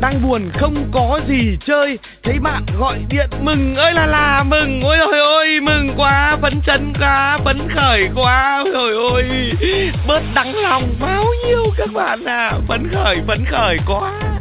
đang buồn không có gì chơi, thấy bạn gọi điện mừng ơi là mừng. Ôi trời ơi, mừng quá, phấn chấn quá, phấn khởi quá. Ôi trời ơi, bớt đắng lòng bao nhiêu các bạn à, phấn khởi quá.